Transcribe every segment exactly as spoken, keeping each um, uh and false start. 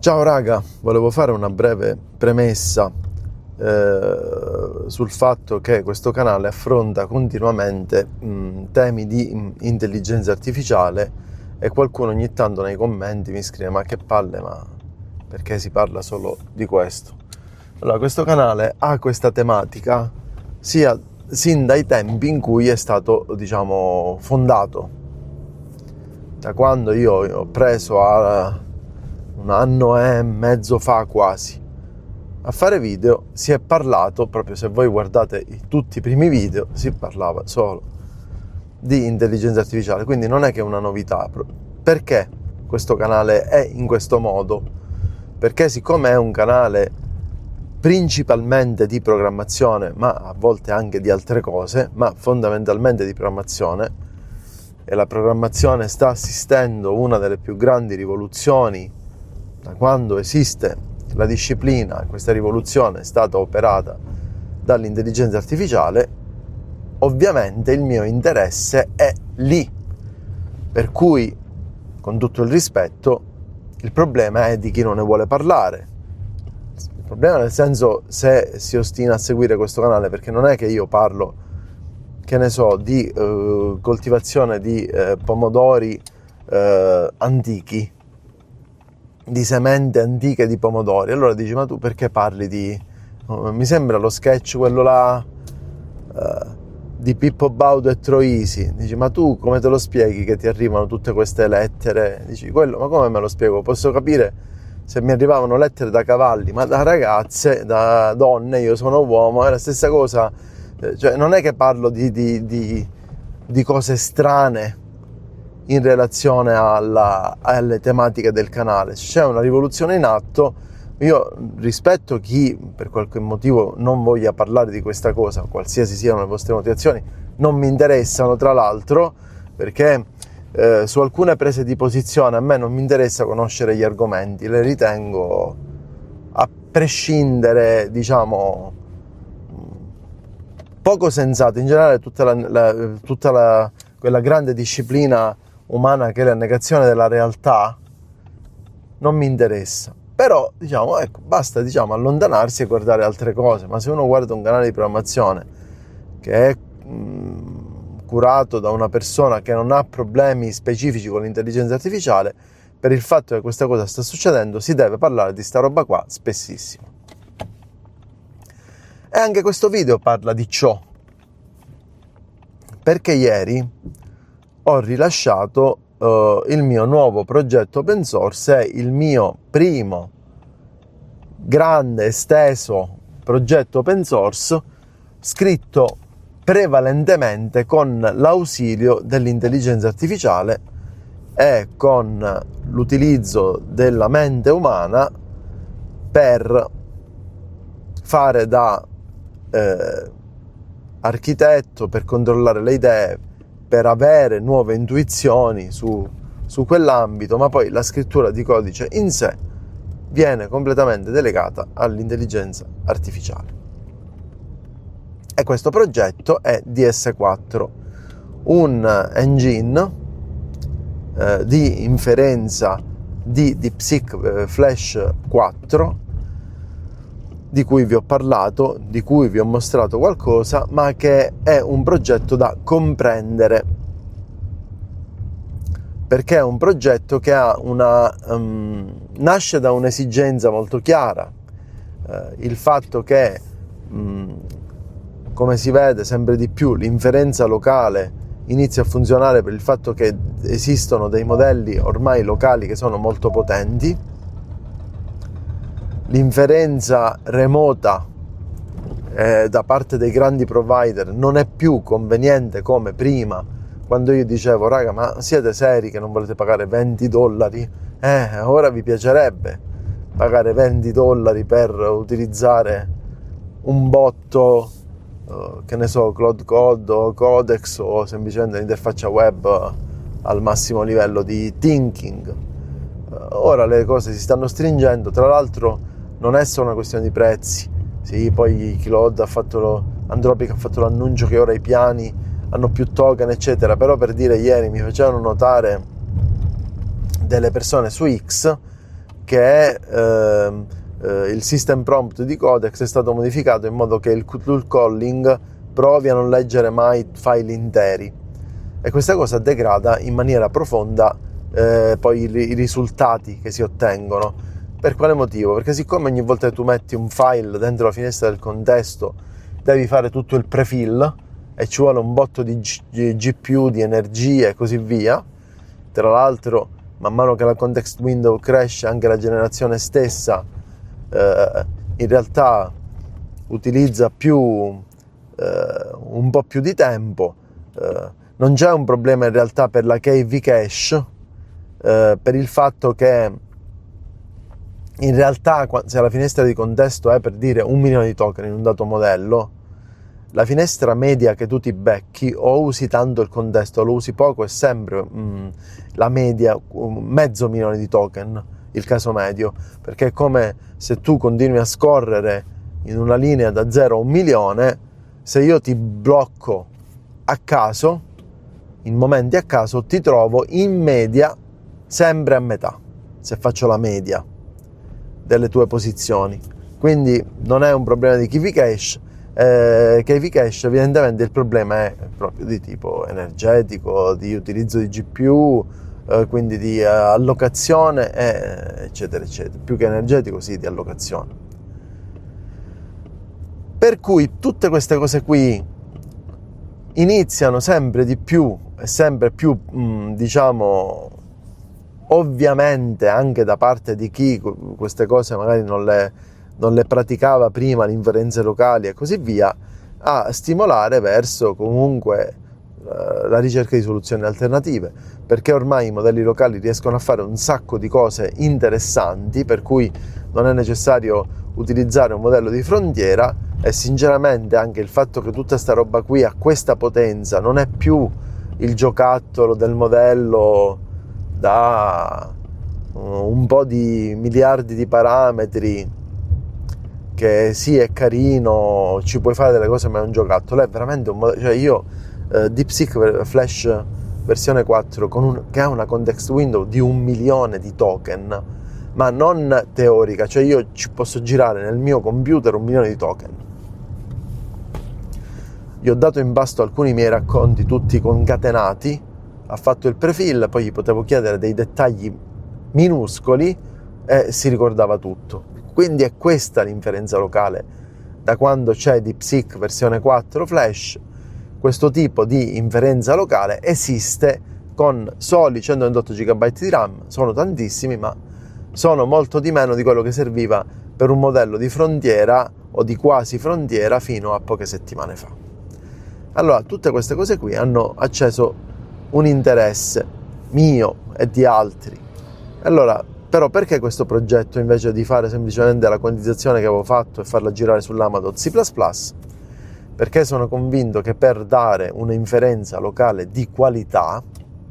Ciao raga, volevo fare una breve premessa eh, sul fatto che questo canale affronta continuamente mh, temi di mh, intelligenza artificiale e qualcuno ogni tanto nei commenti mi scrive: ma che palle, ma perché si parla solo di questo? Allora, questo canale ha questa tematica sia sin dai tempi in cui è stato, diciamo, fondato. Da quando io ho preso a un anno e mezzo fa quasi a fare video, si è parlato, proprio se voi guardate tutti i primi video, si parlava solo di intelligenza artificiale, quindi non è che è una novità. Perché questo canale è in questo modo? Perché siccome è un canale principalmente di programmazione, ma a volte anche di altre cose, ma fondamentalmente di programmazione, e la programmazione sta assistendo una delle più grandi rivoluzioni da quando esiste la disciplina. Questa rivoluzione è stata operata dall'intelligenza artificiale. Ovviamente il mio interesse è lì, per cui, con tutto il rispetto, il problema è di chi non ne vuole parlare. Il problema nel senso, se si ostina a seguire questo canale, perché non è che io parlo, che ne so, di eh, coltivazione di eh, pomodori eh, antichi, di semente antiche di pomodori. Allora dici: ma tu perché parli di... Oh, mi sembra lo sketch quello là uh, di Pippo Baudo e Troisi. Dici: ma tu come te lo spieghi che ti arrivano tutte queste lettere? Dici: quello, ma come me lo spiego? Posso capire se mi arrivavano lettere da cavalli, ma da ragazze, da donne, io sono uomo, è la stessa cosa. Cioè, non è che parlo di, di, di, di cose strane in relazione alla, alle tematiche del canale. C'è una rivoluzione in atto. Io rispetto chi per qualche motivo non voglia parlare di questa cosa, qualsiasi siano le vostre motivazioni, non mi interessano, tra l'altro, perché eh, su alcune prese di posizione a me non mi interessa conoscere gli argomenti, le ritengo, a prescindere, diciamo, poco sensate. In generale tutta la, la, tutta la, quella grande disciplina umana che è la negazione della realtà non mi interessa. Però, diciamo, ecco, basta, diciamo, allontanarsi e guardare altre cose. Ma se uno guarda un canale di programmazione che è mh, curato da una persona che non ha problemi specifici con l'intelligenza artificiale, per il fatto che questa cosa sta succedendo si deve parlare di sta roba qua spessissimo. E anche questo video parla di ciò, perché ieri ho rilasciato uh, il mio nuovo progetto open source. È il mio primo grande esteso progetto open source scritto prevalentemente con l'ausilio dell'intelligenza artificiale e con l'utilizzo della mente umana per fare da eh, architetto, per controllare le idee, per avere nuove intuizioni su, su quell'ambito, ma poi la scrittura di codice in sé viene completamente delegata all'intelligenza artificiale. E questo progetto è D S quattro, un engine eh, di inferenza di DeepSeek eh, Flash quattro, di cui vi ho parlato, di cui vi ho mostrato qualcosa, ma che è un progetto da comprendere, perché è un progetto che ha una um, nasce da un'esigenza molto chiara, uh, il fatto che um, come si vede sempre di più l'inferenza locale inizia a funzionare, per il fatto che esistono dei modelli ormai locali che sono molto potenti. L'inferenza remota eh, da parte dei grandi provider non è più conveniente come prima, quando io dicevo: raga, ma siete seri che non volete pagare venti dollari? Eh, ora vi piacerebbe pagare venti dollari per utilizzare un botto, eh, che ne so, Cloud Code o Codex, o semplicemente l'interfaccia web al massimo livello di thinking. Eh, ora le cose si stanno stringendo. Tra l'altro non è solo una questione di prezzi. Sì, poi Claude ha fatto lo, Anthropic ha fatto l'annuncio che ora i piani hanno più token, eccetera. Però, per dire, ieri mi facevano notare delle persone su X che eh, eh, il system prompt di Codex è stato modificato in modo che il tool calling provi a non leggere mai file interi, e questa cosa degrada in maniera profonda eh, poi i, i risultati che si ottengono. Per quale motivo? Perché siccome ogni volta che tu metti un file dentro la finestra del contesto devi fare tutto il prefill e ci vuole un botto di G- G P U, di energia e così via. Tra l'altro, man mano che la context window cresce, anche la generazione stessa eh, in realtà utilizza più eh, un po' più di tempo. Eh, non c'è un problema in realtà per la K V cache, eh, per il fatto che in realtà se la finestra di contesto è, per dire, un milione di token in un dato modello, la finestra media che tu ti becchi, o usi tanto il contesto o lo usi poco, è sempre mh, la media, um, mezzo milione di token, il caso medio, perché è come se tu continui a scorrere in una linea da zero a un milione. Se io ti blocco a caso, in momenti a caso, ti trovo in media sempre a metà, se faccio la media delle tue posizioni. Quindi non è un problema di K V cache. eh, K V cache evidentemente il problema è proprio di tipo energetico, di utilizzo di G P U, eh, quindi di eh, allocazione, eh, eccetera eccetera, più che energetico, sì, di allocazione. Per cui tutte queste cose qui iniziano sempre di più e sempre più mh, diciamo ovviamente anche da parte di chi queste cose magari non le, non le praticava prima, le inferenze locali e così via, a stimolare verso comunque eh, la ricerca di soluzioni alternative, perché ormai i modelli locali riescono a fare un sacco di cose interessanti, per cui non è necessario utilizzare un modello di frontiera. E sinceramente anche il fatto che tutta sta roba qui ha questa potenza non è più il giocattolo del modello da un po' di miliardi di parametri che sì, è carino, ci puoi fare delle cose, ma è un giocattolo. È veramente un modello, cioè io eh, DeepSeek Flash versione quattro con un, che ha una context window di un milione di token, ma non teorica, cioè io ci posso girare nel mio computer un milione di token. Gli ho dato in pasto alcuni miei racconti tutti concatenati, ha fatto il prefill, poi gli potevo chiedere dei dettagli minuscoli e si ricordava tutto. Quindi è questa l'inferenza locale. Da quando c'è DeepSeek versione quattro Flash, questo tipo di inferenza locale esiste con soli centoventotto giga byte di RAM. Sono tantissimi, ma sono molto di meno di quello che serviva per un modello di frontiera o di quasi frontiera fino a poche settimane fa. Allora, tutte queste cose qui hanno acceso un interesse mio e di altri. Allora, però, perché questo progetto, invece di fare semplicemente la quantizzazione che avevo fatto e farla girare sull'Amadon C plus plus? Perché sono convinto che per dare un'inferenza locale di qualità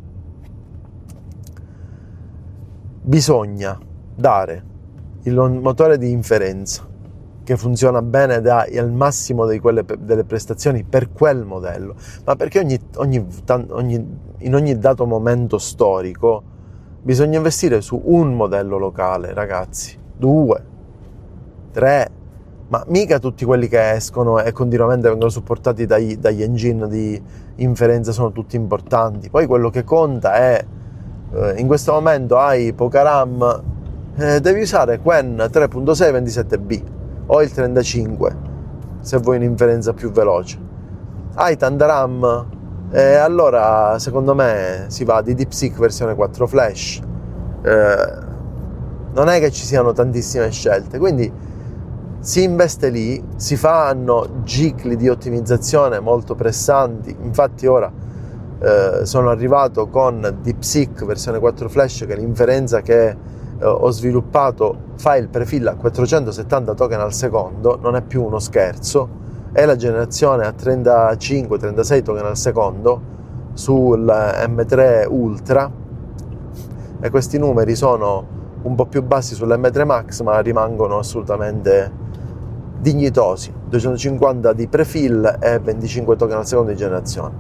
bisogna dare il motore di inferenza che funziona bene, dà al massimo di quelle, delle prestazioni per quel modello, ma perché ogni, ogni, ogni, in ogni dato momento storico bisogna investire su un modello locale, ragazzi, due, tre, ma mica tutti quelli che escono e continuamente vengono supportati dai, dagli engine di inferenza sono tutti importanti. Poi quello che conta è, eh, in questo momento hai poca RAM, eh, devi usare Qwen tre punto sei ventisette B o il trentacinque se vuoi un'inferenza più veloce. Hai tanta RAM, e allora secondo me si va di DeepSeek versione quattro Flash. Eh, non è che ci siano tantissime scelte, quindi si investe lì, si fanno cicli di ottimizzazione molto pressanti. Infatti ora eh, sono arrivato con DeepSeek versione quattro Flash, che è l'inferenza che ho sviluppato, fa il prefill a quattrocentosettanta token al secondo, non è più uno scherzo, è la generazione a trentacinque trentasei token al secondo sul M tre Ultra, e questi numeri sono un po' più bassi sull'M tre Max, ma rimangono assolutamente dignitosi. duecentocinquanta di prefill e venticinque token al secondo di generazione.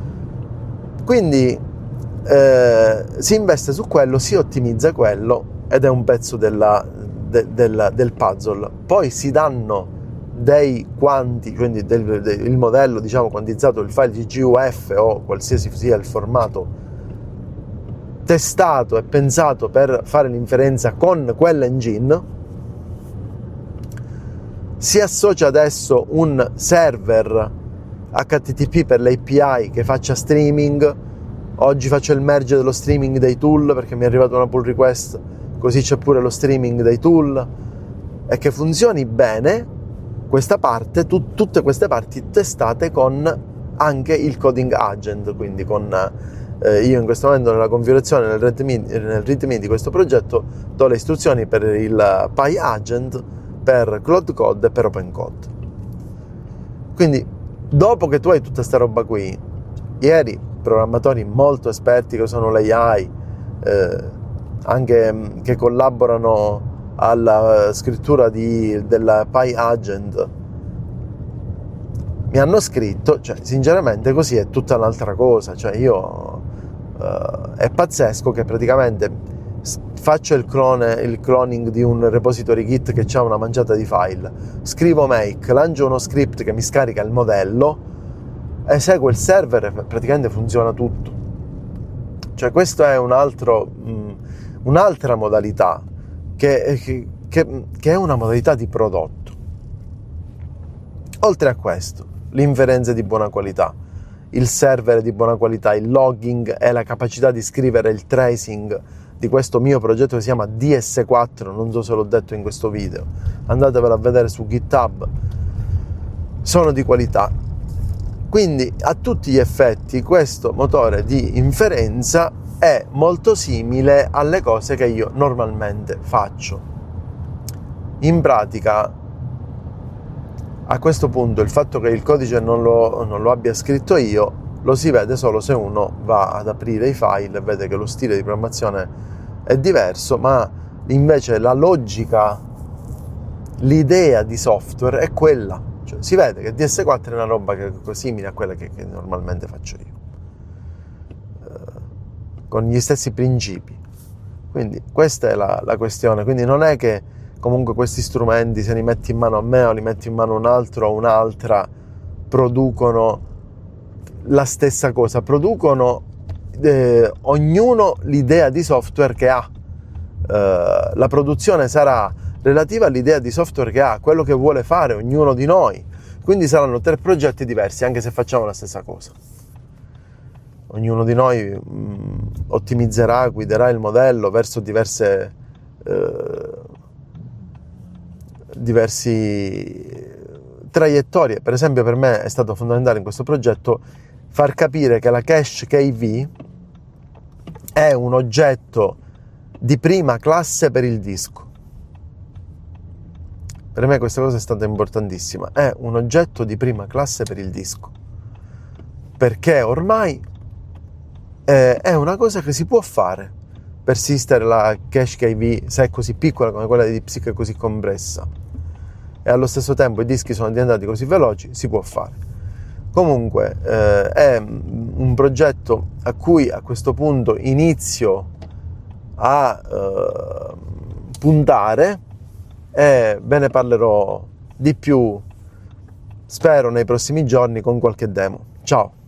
Quindi Eh, si investe su quello, si ottimizza quello ed è un pezzo della, de, del, del puzzle. Poi si danno dei quanti, quindi del, del, il modello diciamo quantizzato, il file G G U F o qualsiasi sia il formato testato e pensato per fare l'inferenza con quell'engine. Si associa adesso un server H T T P per l'A P I che faccia streaming. Oggi faccio il merge dello streaming dei tool perché mi è arrivata una pull request, così c'è pure lo streaming dei tool, e che funzioni bene questa parte, tu, tutte queste parti testate con anche il coding agent, quindi con eh, io in questo momento nella configurazione nel readme, nel readme di questo progetto do le istruzioni per il PyAgent, per Cloud Code e per OpenCode. Quindi dopo che tu hai tutta sta roba qui, ieri programmatori molto esperti che usano l'A I, eh, anche che collaborano alla scrittura di, della PyAgent, mi hanno scritto, cioè sinceramente così è tutta un'altra cosa, cioè io uh, è pazzesco che praticamente faccio il clone, il cloning di un repository Git che ha una manciata di file, scrivo make, lancio uno script che mi scarica il modello, esegue il server e praticamente funziona tutto. Cioè questo è un altro, mh, un'altra modalità che, che, che è una modalità di prodotto. Oltre a questo, l'inferenza di buona qualità, il server di buona qualità, il logging e la capacità di scrivere il tracing di questo mio progetto che si chiama D S quattro, non so se l'ho detto in questo video, andatevelo a vedere su GitHub, sono di qualità. Quindi a tutti gli effetti questo motore di inferenza è molto simile alle cose che io normalmente faccio. In pratica, a questo punto il fatto che il codice non lo, non lo abbia scritto io lo si vede solo se uno va ad aprire i file e vede che lo stile di programmazione è diverso, ma invece la logica, l'idea di software è quella. Cioè, si vede che D S quattro è una roba che è simile a quella che, che normalmente faccio io, eh, con gli stessi principi. Quindi questa è la, la questione. Quindi non è che comunque questi strumenti, se li metti in mano a me o li metti in mano a un altro o un'altra, producono la stessa cosa, producono eh, ognuno l'idea di software che ha. Eh, la produzione sarà relativa all'idea di software che ha, quello che vuole fare ognuno di noi, quindi saranno tre progetti diversi anche se facciamo la stessa cosa. Ognuno di noi mh, ottimizzerà, guiderà il modello verso diverse eh, diversi traiettorie. Per esempio, per me è stato fondamentale in questo progetto far capire che la cache K V è un oggetto di prima classe per il disco. Per me questa cosa è stata importantissima, è un oggetto di prima classe per il disco, perché ormai eh, è una cosa che si può fare. Persistere la cache K V, se è così piccola come quella di DeepSeek, è così compressa, e allo stesso tempo i dischi sono diventati così veloci, si può fare. Comunque eh, è un progetto a cui a questo punto inizio a eh, puntare, e ve ne parlerò di più, spero nei prossimi giorni, con qualche demo. Ciao!